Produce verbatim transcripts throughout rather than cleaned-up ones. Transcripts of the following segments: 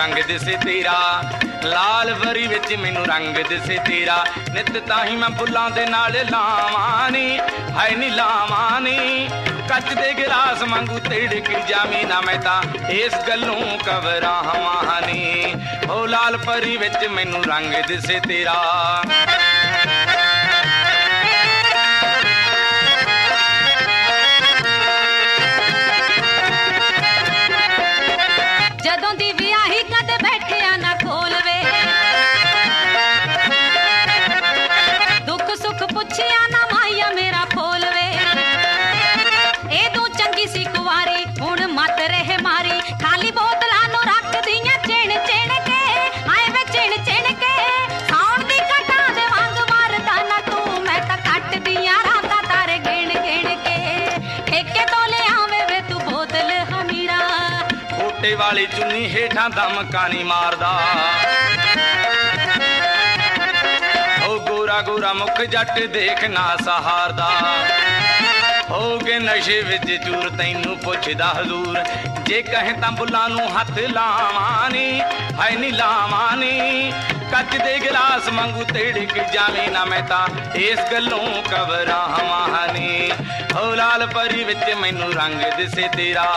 रंग दिसे तेरा, लाल परी विच मैनू रंग दिसे तेरा। नित ताही मैं फुल्लां दे नाल लावां नी, हाय नी लावां नी, कच दे गिलास वांगू तिड़क जावी ना मैं तां इस गल्लों घबरावां नी। ओ लाल परी विच मैनू रंग दिसे तेरा। जदों दी विआही कदे बैठिया ना कोल वे, दुख सुख पुछिया ना माइया मेरा फोल वे। ए तू चंगी सी कुवारी हुण मत रह मारी, खाली बोतलां नूं रख दियां चिण चिण के, आए वे चिण चिण के। साउण दी घटा दे वांग मारदा ना तू, मैं तां कट दियां रातां तारे गिण गिण के। ठेके तो ले आवे वे तू बोतल हमीरा, कोटे वाली चुन्नी हेठां दमका नी मारदा। ओ गोरा गोरा मुख जट देखना सहारदा, हो गए नशे विच चूर तैनू पुछदा हजूर। जे कहे तां बुल्लां नूं हथ लावां नी, हाय नी लावां नी, कच दे गिलास वांगू तिड़क जावी ना मैं तां इस गल्लों घबरावां नी। ओ लाल परी विच मैनू रंग दिसे तेरा।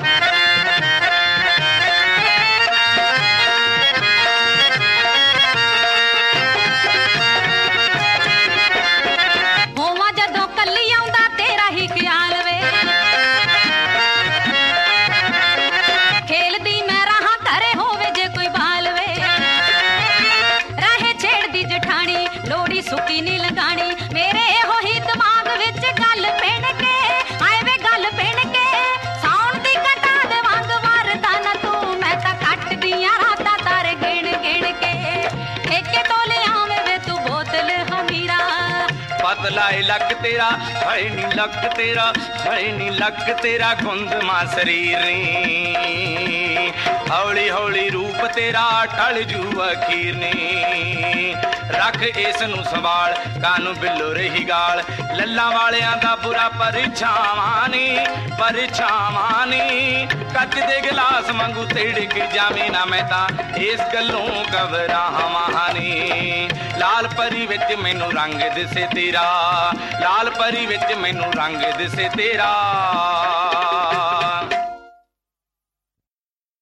होवां जदों कल्ली आउंदा तेरा ही ख्याल वे, खेलदी मैं रहां घरे होवे जे कोई बाल वे। रहे छेड़दी जठानी लोड़ी सुकी नी लगानी, मेरे हो ही दिमाग विच गल पिण के, आए वे गल पिण के। साउण दी घटा दे वांग मारदा ना तू, मैं तां कट दियां रातां तारे गिण गिण के। ठेके तो ले आवे वे तू बोतल हमीरा, पतला ए लक तेरा, हाय नी लक तेरा, हाय नी लक तेरा। गुंद मां शरीर नी, हौली हौली रूप तेरा टल जू अखीर नी। रख इस नूं संभाल कानू बिल्लो रही गाल, लल्लां वालियां दा बुरा परछावां नी, परछावां नी। कच दे गिलास वांगू तिड़क जावी ना मैं तां इस गल्लों घबरावां नी। लाल परी विच मैनू रंग दिसे तेरा, लाल परी विच मैनू रंग दिसे तेरा।